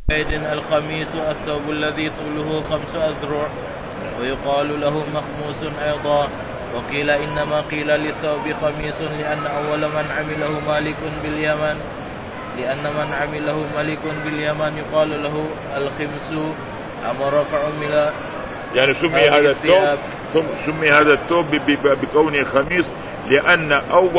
الخميس الثوب الذي طوله 5 أذرع ويقال له مخموس أيضا. وقيل إنما قيل للثوب خميس لأن أول من عمله ملك باليمن يقال له الخمس أمر فعمل. يعني سمي هذا الثوب بكونه خميس لأن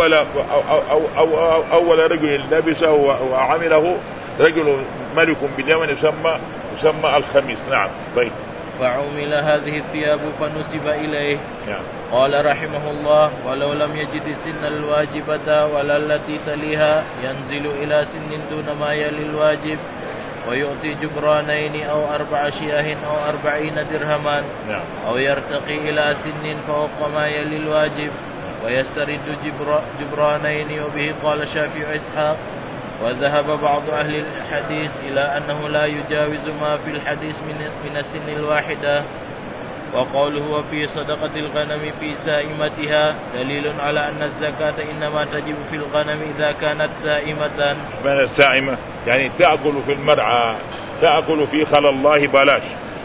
أول رجل لبسه وعمله رجل ملك باليمن يسمى الخميس. نعم. طيب. فعمل هذه الثياب فنسب إليه. نعم. قال رحمه الله: ولو لم يجد السن الواجبة ولا التي تليها ينزل إلى سن دون ما يلي الواجب ويؤتي جبرانين أو 4 شياه أو 40 درهما. نعم. أو يرتقي إلى سن فوق ما يلي الواجب ويسترد جبرانين. وبه قال الشافعي إسحاق. وذهب بعض أهل الحديث إلى أنه لا يجاوز ما في الحديث من السن الواحدة. وقوله وفي صدقة الغنم في سائمتها دليل على أن الزكاة إنما تجب في الغنم إذا كانت سائمة. من السائمة يعني تأكل في المرعى، تأكل في خل الله بلاش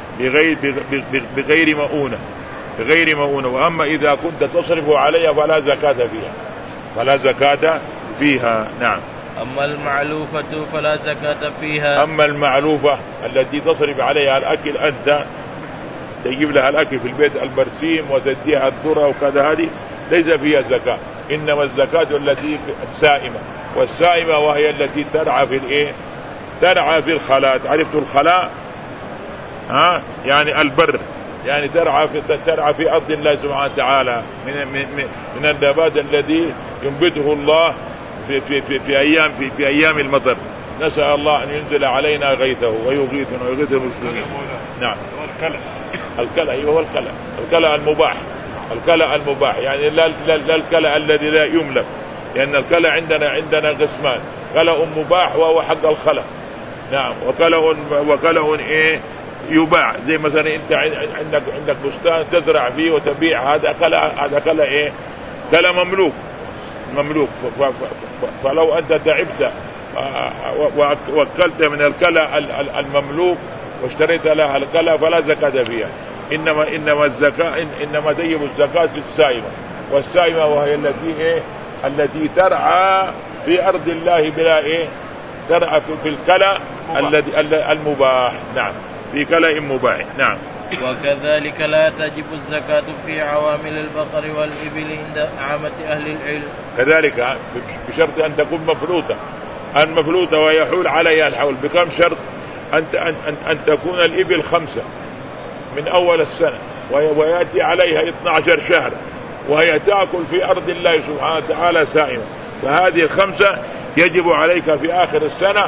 بغير مؤونة. وأما إذا كنت تصرف عليها فلا زكاة فيها. نعم. أما المعلوفة فلا زكاة فيها. أما المعلوفة التي تصرف عليها الأكل، أنت تجيب لها الأكل في البيت، البرسيم وتديها الذرة وكذا، هذه ليس فيها زكاة. إنما الزكاة التي السائمة، والسائمة وهي التي ترعى في الخلاء. عرفت الخلاء؟ يعني البر، يعني ترعى في أرض الله سبحانه وتعالى من النبات الذي ينبته الله في أيام المطر. نسأل الله أن ينزل علينا غيثه ويغيثنا ويغيث المسلمين. نعم. الكلى هو الكلى المباح يعني لا الكلى الذي لا يملك، لأن الكلى عندنا قسمان: كلى مباح وهو حق الخلق. نعم. وكلى يباع، زي مثلا انت عندك بستان تزرع فيه وتبيع، هذا كلى مملوك. فلو أنت تعبت وأكلت من الكلى المملوك واشتريت لها الكلى فلا زكاة فيها. إنما الزكاة إنما تجب الزكاة في السائمة. والسائمة وهي التي ترعى في أرض الله بلا ترعى في الكلى المباح. نعم. في كلى مباح. نعم. وكذلك لا تجب الزكاة في عوامل البقر والإبل عند عامة أهل العلم. كذلك بشرط أن تكون مفلوتة ويحول عليها الحول. بكم شرط؟ أن تكون الإبل 5 من أول السنة ويأتي عليها 12 شهر وهي تأكل في أرض الله سبحانه وتعالى سائمة. فهذه 5 يجب عليك في آخر السنة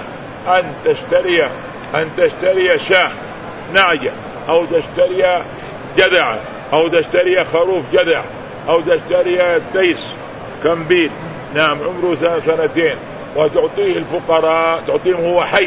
أن تشتري شاه نعجة، أو تشتري جذع، أو تشتري خروف جذع، أو تشتري تيس كمبيل نعم عمره 2 وتعطيه الفقراء، تعطيهم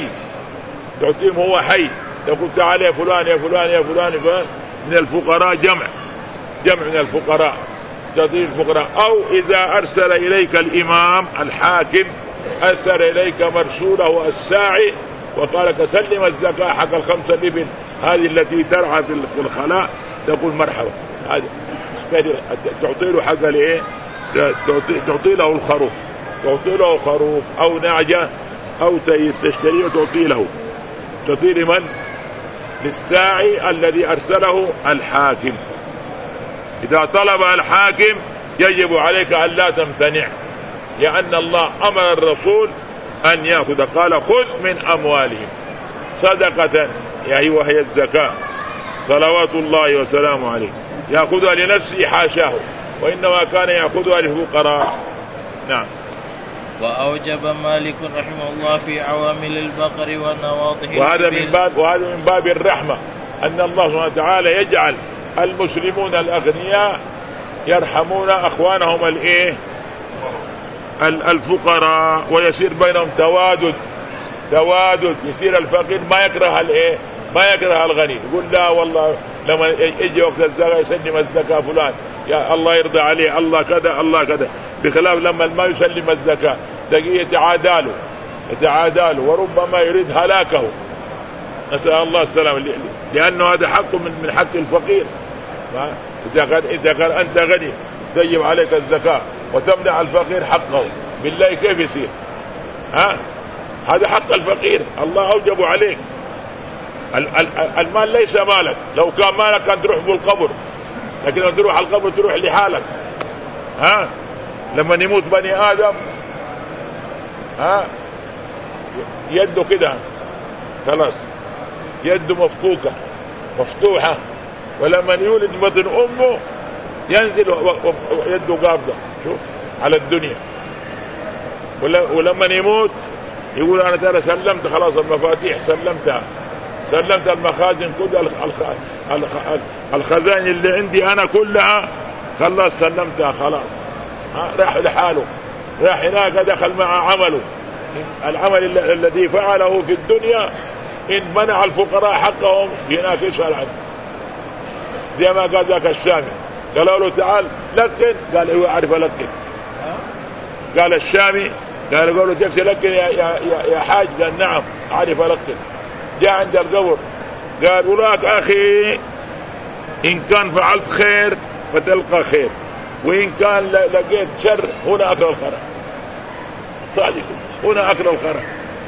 هو حي، تقول تعال يا فلان من الفقراء، جمع من الفقراء تعطيه الفقراء. أو إذا أرسل إليك الإمام الحاكم، أرسل إليك مرسوله الساعي وقال لك سلم الزكاة حق 5 الإبل هذه التي ترعى في الخلاء، تقول مرحبا، تعطي له حق تعطي له الخروف، تعطي له خروف أو نعجة أو تشتريه تعطي لمن؟ للساعي الذي أرسله الحاكم. إذا طلب الحاكم يجب عليك أن لا تمتنع، لأن الله أمر الرسول أن يأخذ، قال خذ من أموالهم صدقة وهي الزكاة صلوات الله وسلامه عليه، يأخذها لنفسه حاشاه، وإنما كان يأخذها للفقراء. نعم. وأوجب مالك رحمه الله في عوامل البقر ونواضح وهذا من باب الرحمة، أن الله سبحانه وتعالى يجعل المسلمون الأغنياء يرحمون أخوانهم الفقراء، ويصير بينهم توادد، يصير الفقير ما يكره الغني، يقول لا والله لما يجي وقت الزكاة يسلم الزكاة فلان يا الله يرضى عليه، الله كذا، بخلاف لما ما يسلم الزكاة تجي يتعاداله وربما يريد هلاكه، نسأل الله السلام، لأنه هذا حق من حق الفقير. إذا قال أنت غني تجب عليك الزكاة وتمنع الفقير حقه، بالله كيف يصير؟ هذا حق الفقير، الله أوجب عليك. المال ليس مالك، لو كان مالك كان تروح بالقبر، لكن لما تروح القبر تروح لحالك. لما يموت بني آدم يده كده خلاص، يده مفكوكة مفتوحة، ولما يولد بطن أمه ينزل يده قابضة، شوف على الدنيا. ولما يموت يقول أنا ترى سلمت خلاص المفاتيح، سلمت المخازن كلها، الخزائن اللي عندي أنا كلها خلاص سلمتها خلاص. راح لحاله، راح هناك دخل مع عمله، العمل الذي فعله في الدنيا إن منع الفقراء حقهم هناك يسأل عنه. زي ما قال ذاك الشامي، قالوا له تعال لكن، قال هو عارف لكن. قال الشامي قالوا له تفسي لكن يا حاج، قال نعم عارف لكن. جاء عند القبر قال وراك أخي إن كان فعلت خير فتلقى خير، وإن كان لقيت شر هنا أكل الخرى. صادق، هنا أكل الخرى.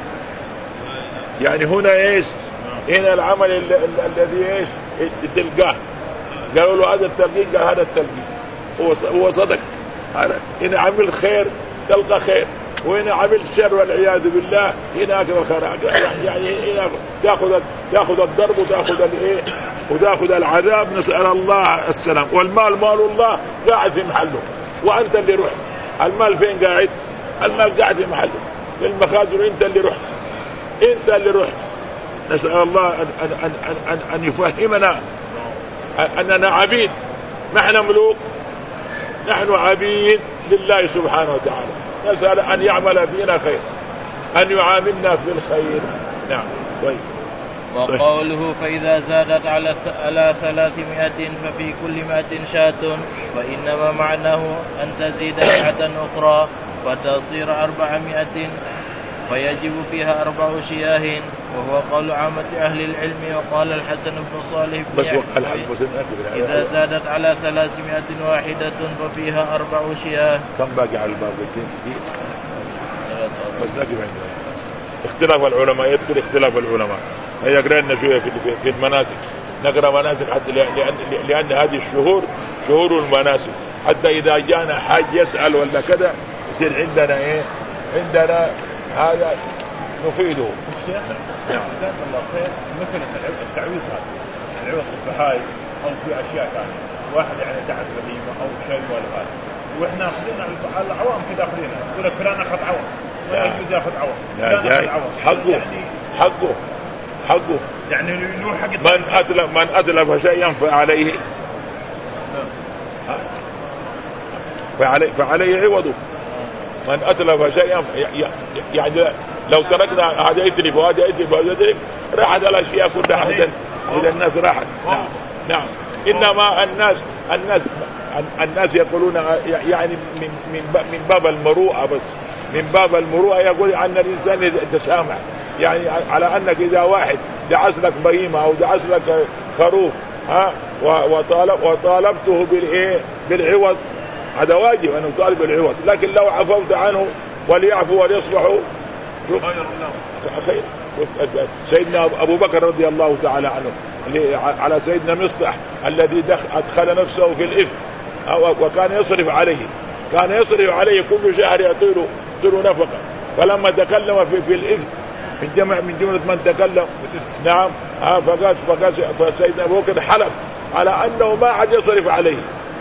يعني هنا إيش؟ هنا العمل الذي إيش تلقاه. قالوا له هذا التلقين، قال هذا التلقين هو صدق. إن عملت خير تلقى خير، وإن عملت شر والعياذ بالله هنا أكل الخرى. يعني هنا تأخذ الضرب وتأخذ العذاب، نسأل الله السلام. والمال مال الله قاعد في محله، وأنت اللي رحت. المال فين قاعد؟ المال قاعد في محله في المخازن، أنت اللي رحت. نسأل الله أن يفهمنا أننا عبيد، نحن ملوك، نحن عبيد لله سبحانه وتعالى. نسأل أن يعمل فينا خير، أن يعاملنا بالخير. نعم. طيب. وقوله فإذا زادت على 300 ففي كل 100 شاة، وإنما معناه أن تزيد 100 أخرى فتصير 400، فيجب فيها 4 شياه، وهو قول عامة أهل العلم. وقال الحسن بن صالح إذا زادت على 300 ففيها 4 شياه. كم باقي على الباب؟ بس اختلاف العلماء، يذكر اختلاف العلماء. يقرأنا شوية في المناسك، نقرأ مناسك حتى لأن هذه الشهور شهور المناسك، حتى إذا جانا حاج يسأل ولا كذا يصير عندنا عندنا هذا نفيده. جزاك الله خير. مثلا التعويض هذا، العوض البهاي أو في أشياء ثانية، واحد يعني دعس وليمة أو شيء ولا هذا، وإحنا أخذنا العوام كذا أخذنا، يقول لك فلان أخذ عوض ولا يجوز يأخذ عوض، حقه يعني له حق. من أتلف شيئا فعليه عوضه. من أتلف شيئا يعني لو تركنا هذا يتلف وهذا يتلف وهذا يتلف راحت الأشياء كلها، إذا الناس راحت. نعم. إنما الناس يقولون يعني من باب المروءة، بس من باب المروءة يقول أن الإنسان يتسامح. يعني على أنك إذا واحد دعس لك بهيمة أو دعس لك خروف وطالبته بالعوض، هذا واجب أن يطالب بالعوض. لكن لو عفوت عنه وليعفو وليصفحوا خير. سيدنا أبو بكر رضي الله تعالى عنه على سيدنا مصطح الذي أدخل نفسه في الإثم وكان يصرف عليه كل شهر يعطيله نفقة، فلما تكلم في الإثم من جملة من تكلم، نعم، فسيدنا أبو بكر حلف على أنه ما عاد يصرف عليه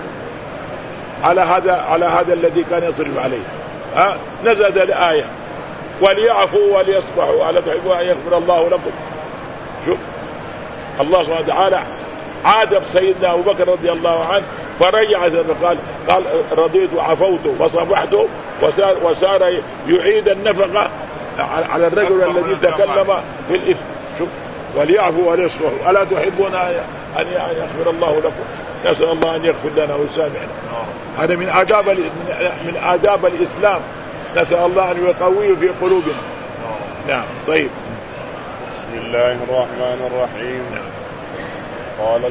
على هذا الذي كان يصرف عليه. نزلت الآية وليعفوا وليصفحوا ألا تحبوا أن يغفر الله لكم. شوف الله سبحانه وتعالى عاتب سيدنا أبو بكر رضي الله عنه، فرجع قال رضيت وعفوت وصفحت، وصار يعيد النفقة على الرجل الذي تكلم في الإثم. شوف وليعفوا وليصفحوا ألا تحبون أن يغفر الله لكم. نسأل الله أن يغفر لنا ويسامحنا. هذا من آداب الإسلام، نسأل الله أن يقويه في قلوبنا. نعم. طيب. بسم الله. الله الرحمن الرحيم. قال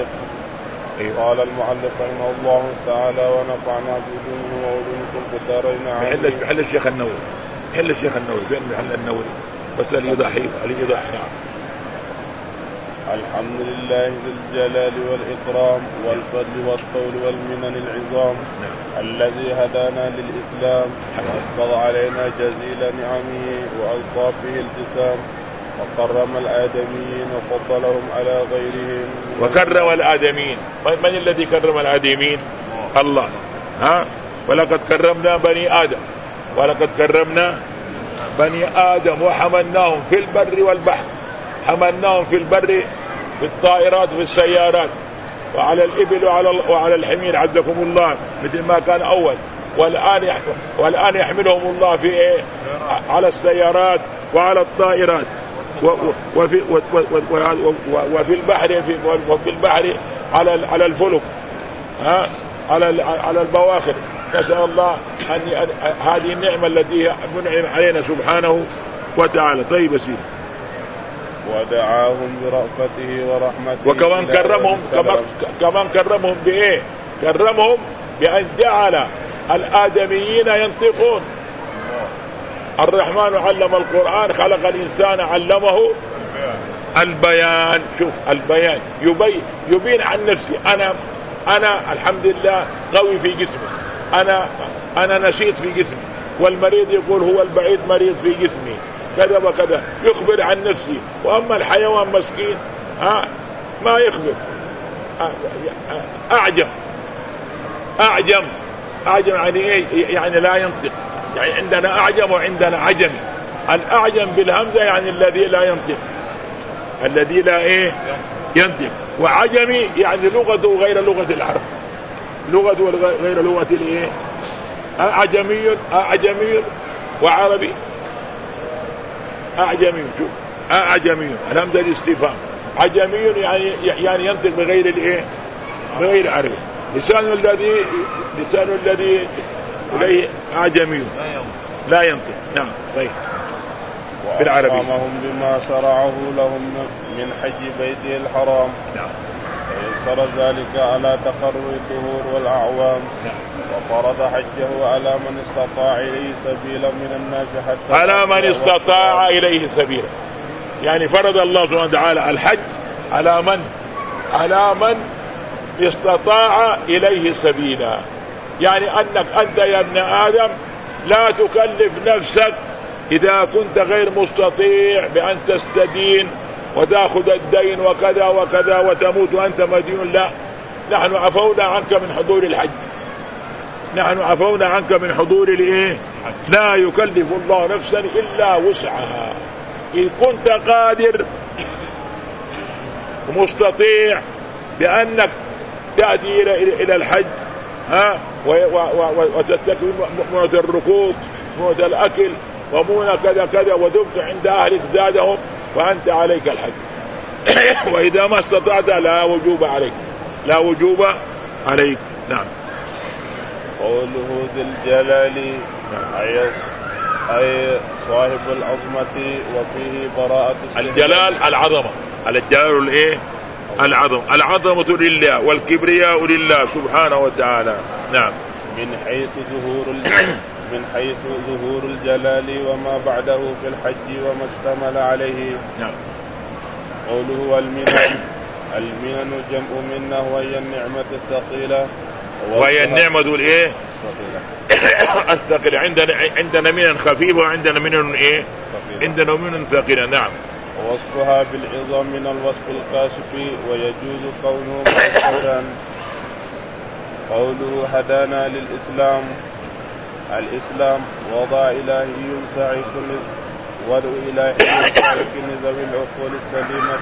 المؤلف رحمه الله تعالى ونفعنا بعلومه وعلومكم في الدارين. محل الشيخ النووي فين محل النووي بس الإيضاح. نعم. الحمد لله ذي الجلال والإكرام والفضل والطول والمنن العظام الذي هدانا للإسلام وأسبغ علينا جزيل نعمه وألطافه الجسام وكرم الآدميين وفضلهم على غيرهم. وكرم الآدميين. من الذي كرم الآدميين؟ الله. ولقد كرمنا بني آدم وحملناهم في البر والبحر. حملناهم في البر في الطائرات وفي السيارات وعلى الإبل وعلى الحمير عزكم الله مثل ما كان أول. والآن يحملهم الله في على السيارات وعلى الطائرات وفي البحر على الفلك على البواخر. نسأل الله أن هذه النعمة التي منعم علينا سبحانه وتعالى. طيب سيدي. ودعاهم برأفته ورحمته. وكمان كرمهم بإيه؟ كرمهم بأن جعل الآدميين ينطقون. الرحمن علم القرآن خلق الإنسان علمه البيان. شوف البيان يبين عن نفسي. أنا الحمد لله قوي في جسمي. أنا نشيط في جسمي. والمريض يقول هو البعيد مريض في جسمي كذا وكذا. يخبر عن نفسي. وأما الحيوان مسكين ما يخبر. أعجم يعني إيه؟ يعني لا ينطق. يعني عندنا أعجم وعندنا عجمي. الأعجم بالهمزة يعني الذي لا ينطق. الذي لا ينطق. وعجمي يعني لغته غير لغة العرب. لغته غير لغة أعجمي وعربي. أعجمي. شوف أعجمي الهمزة الاستفهام. عجمي يعني ينطق بغير بغير عربي. لسان الذي إليه أعجمي لا ينطق. نعم. طيب. بالعربي. وأقامهم بما شرعه لهم من حج بيته الحرام. نعم. ويسر ذلك على تقرر الدهور والأعوام. وفرض حجه على من استطاع إليه سبيلا من الناس حتى على من استطاع إليه سبيلا. يعني فرض الله سبحانه وتعالى الحج على من استطاع إليه سبيلا. يعني أنت يا ابن آدم لا تكلف نفسك إذا كنت غير مستطيع بأن تستدين وتأخذ الدين وكذا وكذا وتموت وأنت مدين. لا، نحن عفونا عنك من حضور الحج. لا يكلف الله نفسا إلا وسعها. إن كنت قادر ومستطيع بأنك تأتي إلى الحج وتستكمل مؤنة الركوب مؤنة الأكل ومؤنة كذا كذا ودمت عند أهلك زادهم فأنت عليك الحج. وإذا ما استطعت لا وجوب عليك. نعم. قوله ذي الجلال أي صاحب العظمة وفيه براءة الجلال العظمة. الجلال العظمة لله والكبرياء لله سبحانه وتعالى. نعم. من حيث ظهور الجلال وما بعده في الحج وما اشتمل عليه. نعم. قوله المنن جمع منه وهي النعمة الثقيلة. وهي النعمة الثقيلة. عندنا منن خفيفة وعندنا منن عندنا منن ثقيلة. نعم. ووصفها بالعظام من الوصف الكاشف ويجوز كونه مذكورا. قوله هدانا للإسلام. الإسلام وضع إلهي سعي كل ذوي العقول السليمة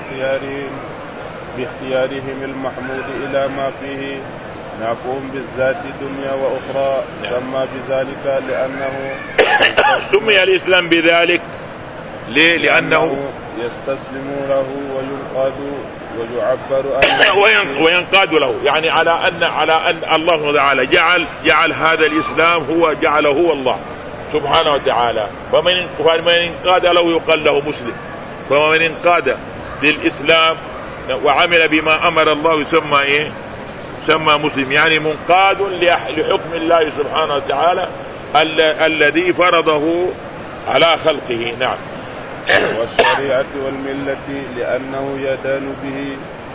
باختيارهم المحمود إلى ما فيه نعفوهم بالذات دنيا وأخرى. سمى بذلك لأنه سمي الإسلام بذلك لأنه يستسلم له وينقاد ويعبر وينقاد له. يعني على أن الله تعالى جعل هذا الإسلام جعله هو الله سبحانه وتعالى. فمن انقاد له يقال له مسلم. فمن انقاد للإسلام وعمل بما أمر الله يسمى إيه؟ يسمى مسلم، يعني منقاد لحكم الله سبحانه وتعالى الذي فرضه على خلقه. نعم. والشريعة والملة لأنه يدان به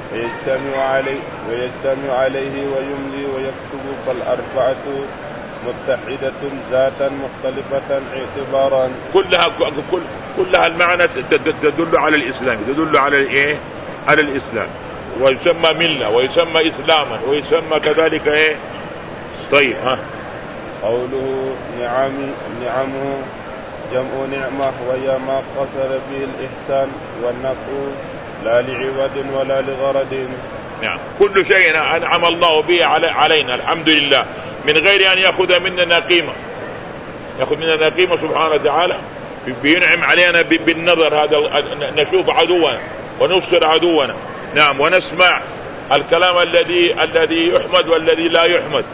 ويجتمع عليه ويملي ويكتب، فالأربعة متحدة ذاتا مختلفة اعتبارا. كلها المعنى تدل على الإسلام، تدل على الإيه؟ على الإسلام، ويسمى ملة ويسمى إسلاما ويسمى كذلك إيه؟ طيب. قوله نعمه جمع نعمة، وهي ما قصر به الإحسان والنفع لا لعوض ولا لغرض. نعم. كل شيء أنعم الله به علينا الحمد لله من غير أن يأخذ مننا قيمة، يأخذ مننا قيمة سبحانه وتعالى، بينعم علينا بالنظر، هذا نشوف عدونا ونبصر عدونا. نعم. ونسمع الكلام الذي يحمد والذي لا يحمد،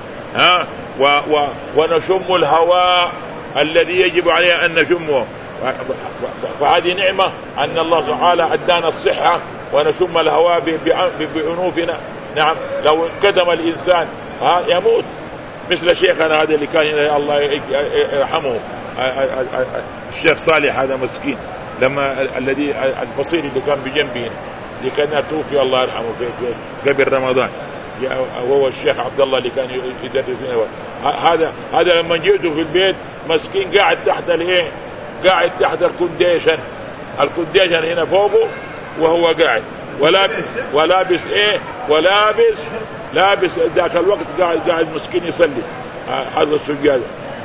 ونشم الهواء الذي يجب علينا أن نشمه. فهذه نعمة أن الله تعالى أدانا الصحة ونشم الهواء بأنوفنا. نعم. لو قدم الإنسان يموت، مثل شيخنا هذا اللي كان الله يرحمه الشيخ صالح، هذا مسكين، لما الذي البصير اللي كان بجنبه اللي كان توفي الله يرحمه في قبل رمضان، وهو الشيخ عبد الله اللي كان يدرسنا. هذا لما جئته في البيت مسكين قاعد تحت قاعد تحت الكونديشن هنا فوقه، وهو قاعد ولابس لابس ذاك الوقت قاعد مسكين يصلي هذا السجادة،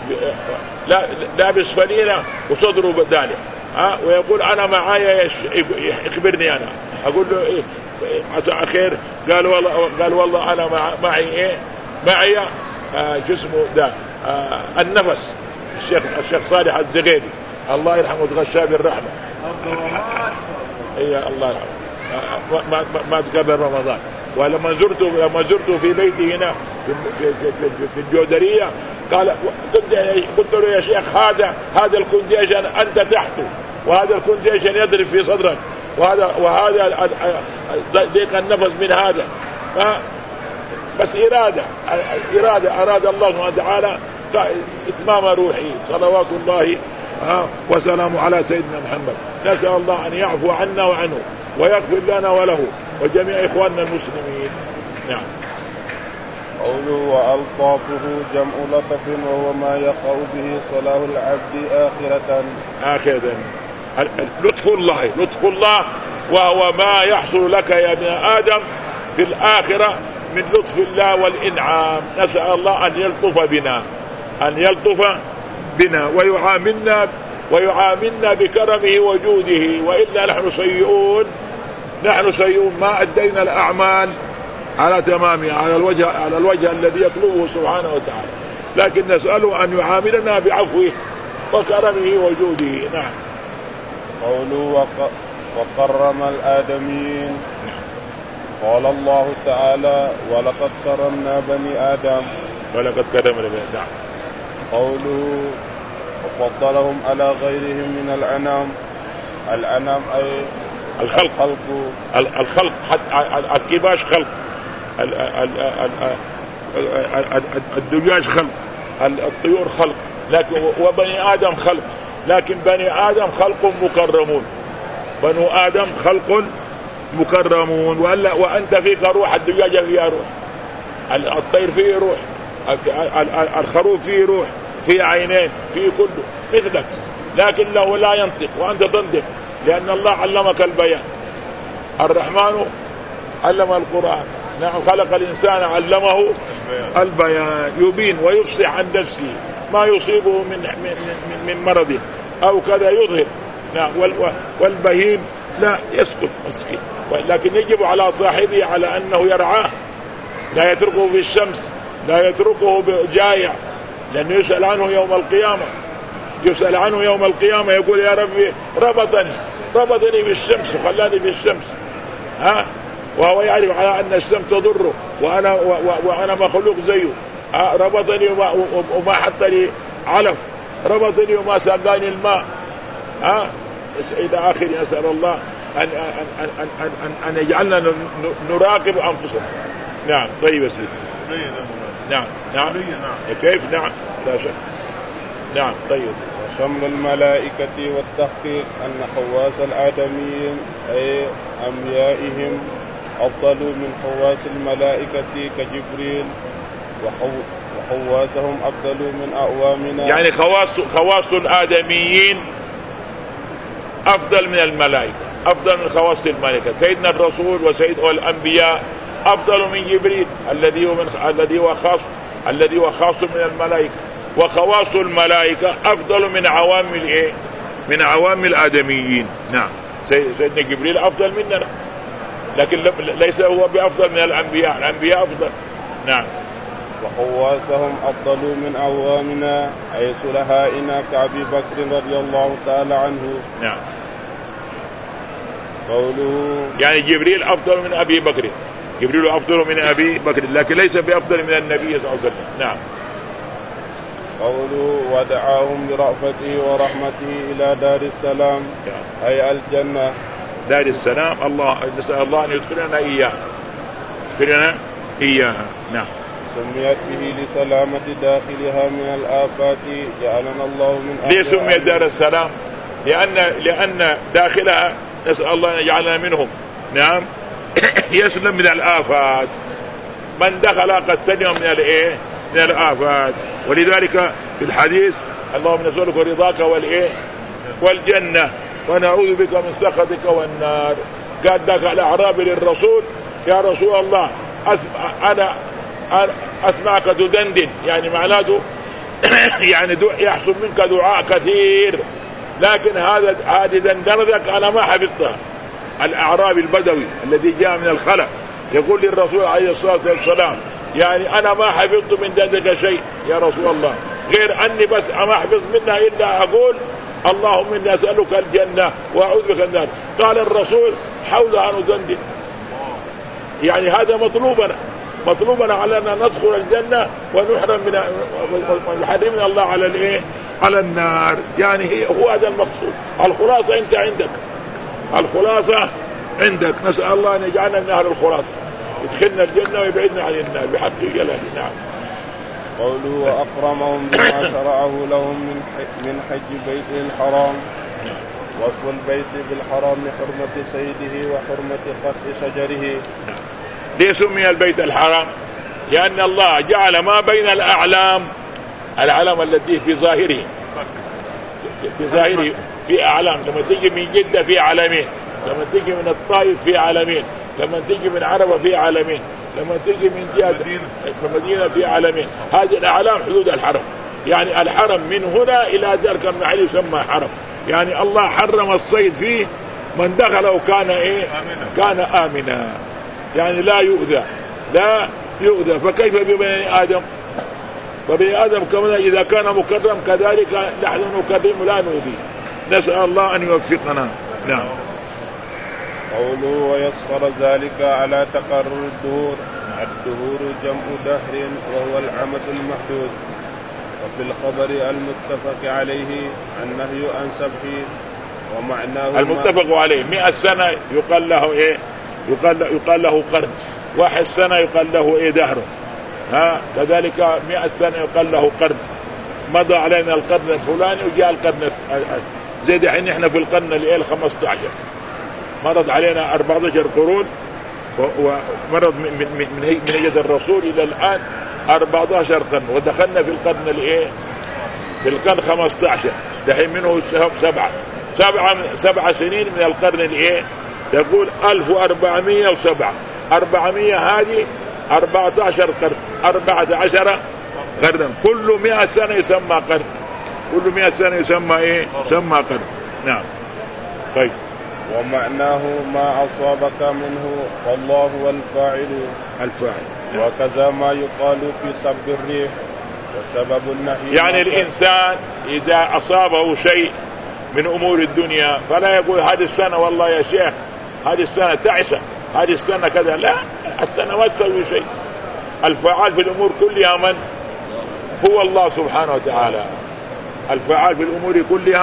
لابس فنينة وصدره بدالي، ويقول أنا معايا يخبرني. أنا أقول له إيه عسى خير؟ قال والله أنا معي جسمه ده النفس. الشيخ صالح الزغيري الله يرحمه تغشى بالرحمة، إيه الله يرحمه، ما قبل رمضان. ولما زرته في بيتي هنا في الجودرية، قلت له يا شيخ هذا الكونديشن أنت تحته، وهذا الكونديشن يضرب في صدرك، وهذا ضيق النفس من هذا، بس إرادة أراد الله سبحانه وتعالى إتمام روحي صلوات الله وسلام على سيدنا محمد. نسأل الله أن يعفو عنا وعنه ويغفر لنا وله وجميع إخواننا المسلمين. نعم. قوله وألطافه جمع لطف، وهو ما يقع به صلاح العبد آخرة. لطف الله وهو ما يحصل لك يا ابن آدم في الآخرة من لطف الله والإنعام. نسأل الله أن يلطف بنا ويعاملنا بكرمه وجوده، وإلا نحن سيئون ما أدينا الأعمال على تمامها على الوجه الذي يطلبه سبحانه وتعالى، لكن نسأله أن يعاملنا بعفوه وكرمه وجوده. نعم. قوله وكرم الآدمين. قال الله تعالى ولقد كرمنا بني آدم. نعم. قوله وفضلهم على غيرهم من الأنام أي الخلق الكباش خلق، الدجاج خلق، الطيور خلق، لكن وبني آدم خلق، لكن بني آدم خلق مكرمون، بنو آدم خلق مكرمون. وأنت فيك روح، الدجاجة فيها روح، الطير فيه روح، الخروف فيه روح، فيه عينين، فيه كله مثلك، لكنه لا ينطق وأنت تنطق، لأن الله علمك البيان. الرحمن علم القرآن. نعم. خلق الإنسان علمه البيان، يبين ويفصح عن نفسه ما يصيبه من مرض أو كذا يظهر. نعم. والبهيم لا يسكت مسكين، لكن يجب على صاحبه على أنه يرعاه، لا يتركه في الشمس، لا يتركه جائع، لأنه يسأل عنه يوم القيامة، يقول يا ربي ربطني بالشمس وخلاني بالشمس، وهو يعرف على أن الشمس تضره وأنا مخلوق زيه، ربطني وما حط لي علف، ربطني وما سقاني الماء، إلى آخر. نسأل الله أن يجعلنا نراقب أنفسنا. نعم. طيب يا سيدي. نعم. نعم. كيف؟ نعم لا شك. نعم. طيب. وشمل الملائكة والتحقيق أن خواص الآدميين أي أنبيائهم أفضل من خواص الملائكة كجبريل، وخواصهم أفضل من أعوامنا. يعني خواص الآدميين أفضل من الملائكة، أفضل من خواص الملائكة. سيدنا الرسول وسيد الأنبياء أفضل من جبريل الذي هو خاص من الملائكة، وخواص الملائكة أفضل من من عوام الآدميين. نعم. سيدنا جبريل أفضل مننا، لكن ليس هو بأفضل من الأنبياء. الأنبياء أفضل. نعم. وخواصهم أفضل من عوامنا أي سلهائنا كأبي بكر رضي الله تعالى عنه. نعم. قوله يعني جبريل أفضل من أبي بكر، جبريل أفضل من أبي بكر، لكن ليس بأفضل من النبي صلى الله عليه وسلم. نعم. قوله ودعاهم برأفته ورحمته إلى دار السلام أي الجنة. دار السلام. الله نسأل الله أن يدخلنا إياها. نعم. سميت به لسلامة داخلها من الآفات جعلنا الله من ليه سميت دار السلام؟ لأن داخلها نسأل الله أن يجعلنا منهم. نعم. يسلم من الآفات، من دخل قد سلم من الآفات. ولذلك في الحديث اللهم نسألك رضاك والجنة ونعوذ بك من سخطك والنار. قال ذاك الأعرابي للرسول يا رسول الله أنا أسمعك تدندن، يعني معناته يعني يحصل منك دعاء كثير، لكن هذه دندنتك أنا ما حفظتها. الأعرابي البدوي الذي جاء من الخلا يقول للرسول عليه الصلاة والسلام يعني أنا ما حفظت من دندك شيء يا رسول الله، غير أني بس ما أحفظ منها إلا أقول اللهم إني أسألك الجنة وأعوذ بك من النار. قال الرسول حولها ندندن، يعني هذا مطلوبنا على أن ندخل الجنة ونحرم ونحرمنا الله على النار. يعني هو هذا المقصود. الخلاصة أنت عندك، الخلاصة عندك. نسأل الله أن يجعلنا من أهل الخلاصة، يدخلنا الجنة ويبعدنا عن النار بحق جلاله. نعم. قوله وأكرمهم بما شرعه لهم من حج بيته الحرام. وصف البيت بالحرام حرمة سيده وحرمة قطع شجره. ليه سمي البيت الحرام؟ لأن الله جعل ما بين الأعلام التي في ظاهره في أعلام. لما تيجي من جدة في علمين، لما تيجي من الطائف في علمين، لما تيجي من عربة في علمين، لما تيجي من جهة المدينة في علمين. هذه الأعلام حدود الحرم. يعني الحرم من هنا إلى درك المعالي يسمى حرم. يعني الله حرم الصيد فيه، من دخله كان آمنا، يعني لا يؤذى. فكيف ببني آدم؟ وبني آدم كمان إذا كان مكرم كذلك نحن نكرم لا نؤذي. نسأل الله أن يوفقنا. نعم. قوله ويسر ذلك على تقرر الدهور. الدهور جمع دهر وهو العمد المحدود. وفي الخبر المتفق عليه النهي عن سبه ومعناه المتفق عليه 100 سنة يقال له يقال له قرن، 1 سنة يقال له دهر. كذلك 100 سنة يقال له قرن. مضى علينا القرن الفلاني وجاء القرن زي دحين احنا في القرن 15. مرض علينا 14 قرون، ومرض من هجرة الرسول إلى الآن 14 قرن، ودخلنا في القرن في القرن 15. دحين منه 7 سنين من القرن تقول 1407. 400 هذه 14 قرن، 14 قرن. كل 100 سنة يسمى قرن، كل 100 سنة يسمى قرن. نعم. طيب. ومعناه ما أصابك منه والله هو الفاعل. وكذا ما يقال في سب الريح وسبب النهي. يعني الإنسان إذا أصابه شيء من أمور الدنيا فلا يقول هذه السنة والله يا شيخ هذه السنة تعسة، هذه السنة كذا. لا، السنة ما تسوي شيء. الفعال في الأمور كلها من هو الله سبحانه وتعالى. الفعال في الأمور كلها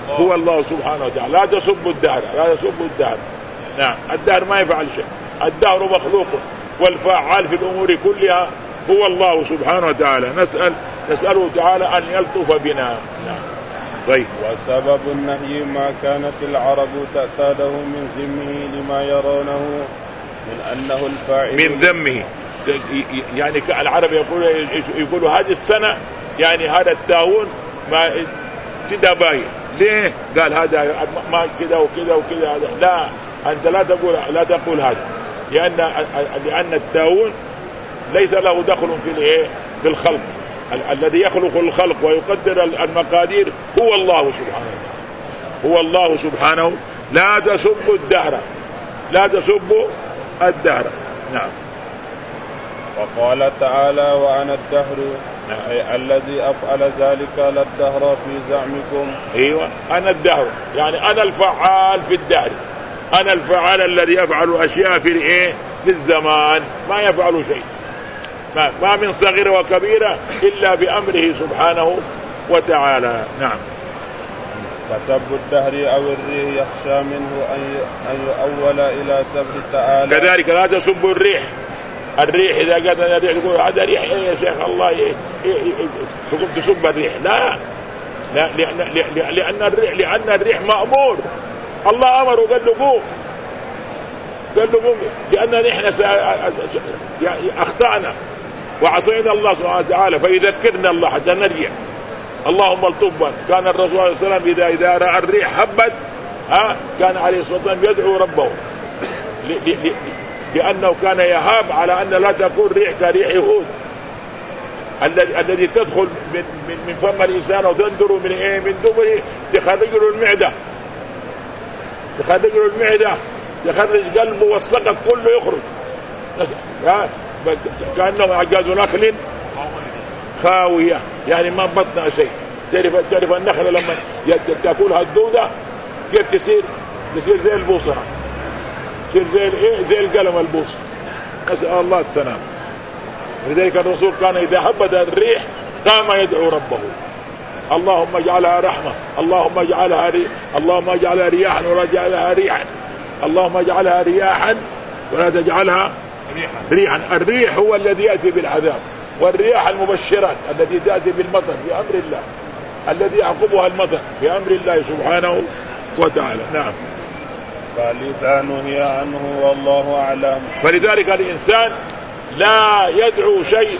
هو الله سبحانه وتعالى. لا تسبوا الدهر، لا تسبوا الدهر. نعم، الدهر ما يفعل شيء، الدهر مخلوق، والفعال في الأمور كلها هو الله سبحانه وتعالى. نسأله تعالى أن يلطف بنا. نعم. طيب. وسبب النهي ما كانت العرب تعتاده من ذمه لما يرونه من أنه الفاعل من ذمه، يعني العرب يقولوا هذه السنة يعني هذا التاون ما كده باين. ليه؟ قال هذا ما كده وكده وكده. لا، أنت لا تقول هذا، لأن التاون ليس له دخل في الخلق. الذي يخلق الخلق ويقدر المقادير هو الله سبحانه وتعالى، هو الله سبحانه. لا تسبوا الدهر، لا تسبوا الدهر. نعم. وقال تعالى وأنا الدهر، أي الذي أفعل ذلك لا الدهر في زعمكم. أيوة، أنا الدهر يعني أنا الفعال في الدهر، أنا الفعال الذي يفعل أشياء في الزمان، ما يفعل شيء، ما من صغيرة وكبيرة إلا بأمره سبحانه وتعالى. نعم. فسب الدهر أو الريح يخشى منه أن يؤول إلى سبه تعالى. كذلك لا تسبوا الريح. الريح إذا قال الريح تقول هذا ريح إيه يا شيخ الله تقول تسب الريح. لا، لأن الريح مأمور، الله أمره قال له قوم، لأن نحن أخطأنا وعصينا الله سبحانه وتعالى، فيذكرنا الله حتى نرجع. اللهم الطبا. كان الرسول صلى الله عليه وسلم إذا رأى الريح هبت كان عليه الصلاة والسلام يدعو ربه، لأنه كان يهاب على أن لا تكون ريح كريح هود الذي تدخل من فم الإنسان وتندر من دبره، تخرج له المعدة، تخرج قلبه والسقط كله يخرج. كأنه أعجاز نخل خاوية، يعني ما بطنها شيء. تعرف النخلة لما تأكلها الدودة كيف تصير زي البوصة، تصير زي القلم البوص. نسأل الله السلام. لذلك الرسول كان إذا هبت الريح قام يدعو ربه، اللهم اجعلها رحمة، اللهم اجعلها رياحا ولا تجعلها ريحا، اللهم اجعلها رياحا ولا تجعلها ريحا. الريح هو الذي يأتي بالعذاب، والرياح المبشرات التي تأتي بالمطر بأمر الله، الذي يعقبها المطر بأمر الله سبحانه وتعالى. نعم. فلذا نهي عنه والله أعلم. فلذلك الإنسان لا يدعو شيء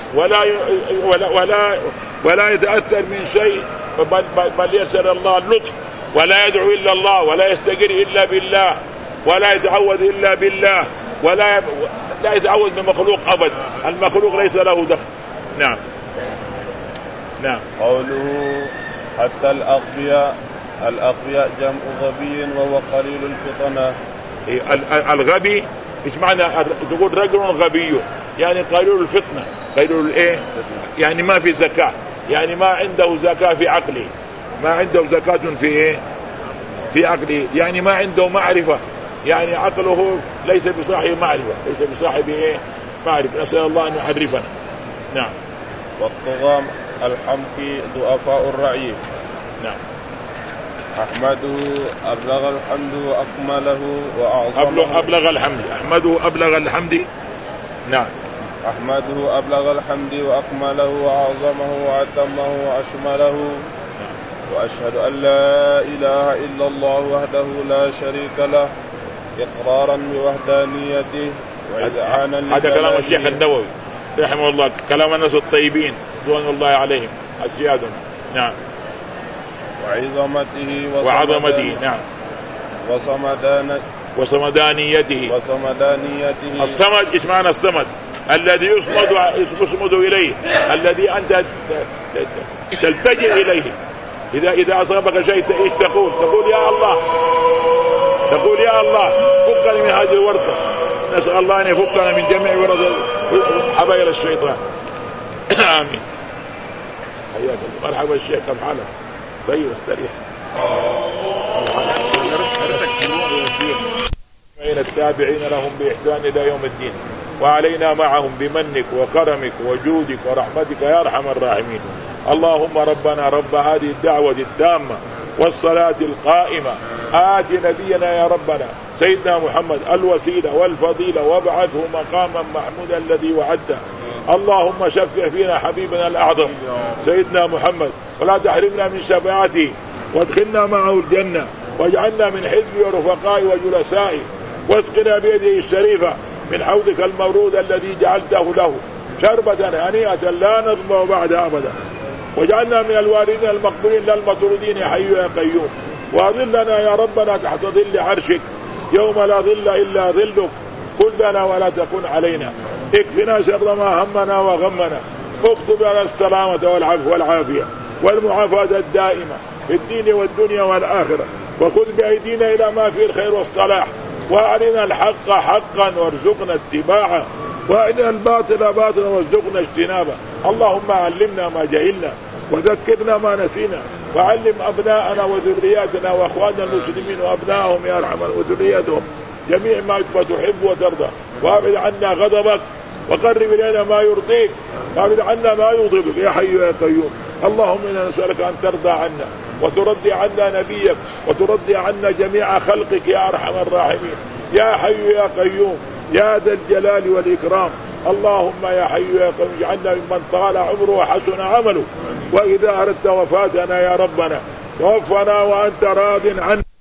ولا يتأثر من شيء، بل يسأل الله اللطف، ولا يدعو إلا الله، ولا يستجير إلا بالله، ولا يتعوذ إلا بالله، ولا يتعوذ بمخلوق أبدا. المخلوق ليس له دخل. نعم. نعم. قوله حتى الأغبياء جمع غبي وهو قليل الفطنة. الغبي ايش معنى؟ تقول رجل غبي يعني قليل الفطنة، قليل يعني ما في زكاة، يعني ما عنده زكاة في عقله، ما عنده زكاة في عقله، يعني ما عنده معرفة، يعني عقله ليس بصاحب معرفة، ليس بصاحب معرفة. نسأل الله أن يعرفنا. نعم. والطغام الحمقي ضعفاء الرعي. نعم. أحمده أبلغ الحمد وأكمله وأعظمه. أبلغ الحمد. أحمده أبلغ الحمد. نعم. أحمده أبلغ الحمد وأكمله وأعظمه وأتمه وأشمله. وأشهد أن لا إله إلا الله وحده لا شريك له إقرارا بوحدانيته وإذعانا لجلاله. هذا كلام الشيخ النووي رحمه الله، كلام الناس الطيبين رضوان الله عليهم أسيادهم. نعم. وعظمته نعم. وصمدانيته. الصمد ايش معنى الصمد؟ الذي يصمد إليه، الذي أنت تلتجئ إليه. إذا أصابك شيء تقول يا الله، تقول يا الله فكني من هذه الورطة. نسأل الله أن يفكنا من جميع ورطة حبايل الشيطان. آمين. حياك الله. مرحبا الشيخ، كيف حالك؟ طيب استريح. بين التابعين لهم بإحسان إلى يوم الدين، وعلينا معهم بمنك وكرمك وجودك ورحمتك يا أرحم الراحمين. اللهم ربنا رب هذه الدعوة التامة والصلاة القائمة آت نبينا يا ربنا سيدنا محمد الوسيلة والفضيلة وابعثه مقاما محمودا الذي وعدته. اللهم شفع فينا حبيبنا الأعظم سيدنا محمد ولا تحرمنا من شفاعته وادخلنا معه الجنة واجعلنا من حزبه ورفقائه وجلسائه واسقنا بيده الشريفة من حوضك المورود الذي جعلته له شربة هنيئة لا نظمأ بعدها أبدا. واجعلنا من الوارثين المقبولين لا المطرودين يا حي يا قيوم. واظلنا يا ربنا تحت ظل عرشك يوم لا ظل إلا ظلك. كن لنا ولا تكن علينا. اكفنا شر ما همنا وغمنا. اكتب لنا السلامة والعفو والعافية والمعافاة الدائمة في الدين والدنيا والآخرة. وخذ بأيدينا إلى ما فيه الخير والصلاح. وأرنا الحق حقا وارزقنا اتباعه وأرنا الباطل باطلا وارزقنا اجتنابه. اللهم علمنا ما جهلنا وذكرنا ما نسينا وعلم أبناءنا وذرياتنا وأخواننا المسلمين وأبنائهم يا أرحم وذرياتهم جميع ما تحب وترضى. وابعد عنا غضبك وقرب إلينا ما يرضيك وابعد عنا ما يغضبك يا حي يا قيوم. اللهم إنا نسألك أن ترضى عنا وترضي عنا نبيك وترضي عنا جميع خلقك يا أرحم الراحمين يا حي يا قيوم يا ذا الجلال والإكرام. اللهم يا حي يا قيوم اجعلنا ممن طال عمره وحسن عمله. وإذا أردت وفاتنا يا ربنا توفنا وأنت راض عنا.